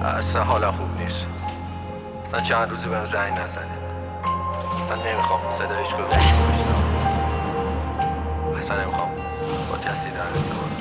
اصلا حالا خوب نیست. اصلا چند روزی بهم زنگ نزنه. اصلا نمیخوام صدایش گذاشته باشم. اصلا نمیخوام با کسی در ارتباط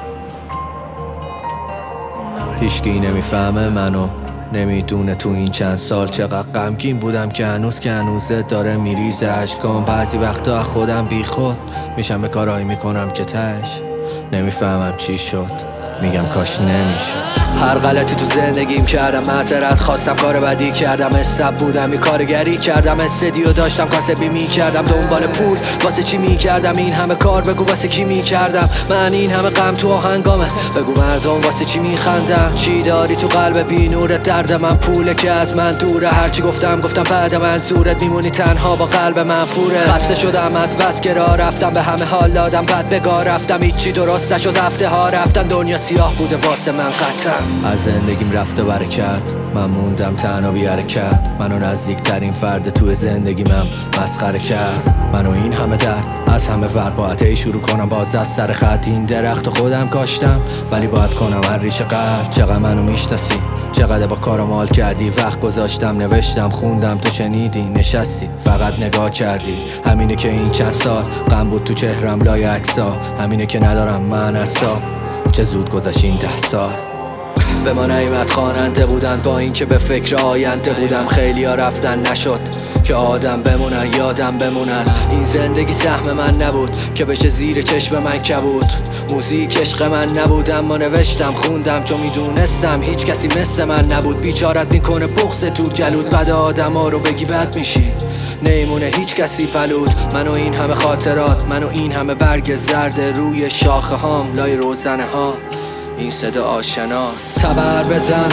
باشم. هیچکی نمیفهمه منو، نمیدونه تو این چند سال چقدر غمگین بودم که هنوزه داره میریزه اشکام. بعضی وقتا خودم بی خود میشم به کارایی میکنم که تهش نمیفهمم چی شد. میگم کاش نمیشد. هر غلطی تو زندگیم کردم، معذرت خواستم، کار بدی کردم، استرپ بودم، یه کارگری کردم، استدیو داشتم، کاسبی میکردم، دنبال پول واسه چی میکردم، این همه کار بگو واسه کی میکردم، من این همه غم تو آهنگامه، بگو مردم واسه چی میخندم، چی داری تو قلب بی نورت، درد من پوله که از من دوره، هرچی گفتم بعد من زورت، میمونی تنها با قلب منفوره، خسته شدم از بس که راه رفتم، به همه حال دادم بعد بگاه رفتم، هیچی درست نشد، هفته ها رفتن، دنیا سیاه بوده واسه من قطعم. از زندگیم رفت و برکت، من موندم تنها بی حرکت، منو نزدیکترین فرد توی زندگیمم مسخره کرد، منو این همه درد از همه ور، باید شروع کنم باز از سر خط، این درخت خودم کاشتم ولی باید کنم هر ریشه قد. چقدر منو میشناسی، چقدر با کارم حال کردی، وقت گذاشتم نوشتم خوندم، تو شنیدی نشستی فقط نگاه کردی، همینه که این چند سال غم بود تو چهرم لای عکسا، همینه که ندارم من اصلا، چه زود گذشت این 10 سال. به ما نیومد خواننده بودن، با اینکه به فکر آینده بودم، خیلی ها رفتن نشد که آدم بمونن یادم بمونن، این زندگی سهم من نبود که بشه زیر چشم من کبود، موزیک عشق من نبود اما نوشتم خوندم چون میدونستم هیچ کسی مثل من نبود، بیچارت میکنه بغض تو گلود، بد آدم ها رو بگی بد میشی، نیمونه هیچ کسی پلود، منو این همه خاطرات، منو این همه برگ زرد روی شاخه هام، لای روزنه ها این صدا آشناست. تبر بزن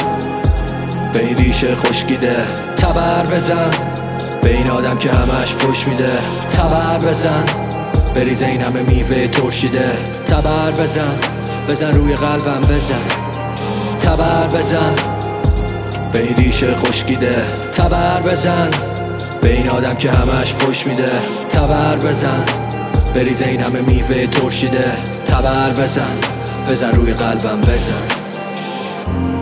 به این ریشه خشکیده، تبر بزن به این آدم که همش فش میده، تبر بزن بریزه این همه میوه ترشیده، تبر بزن روی قلبم بزن، تبر بزن به این ریشه خشکیده، تبر بزن به این آدم که همش فش میده، تبر بزن بریزه این همه میوه ترشیده، تبر بزن روی قلبم بزن.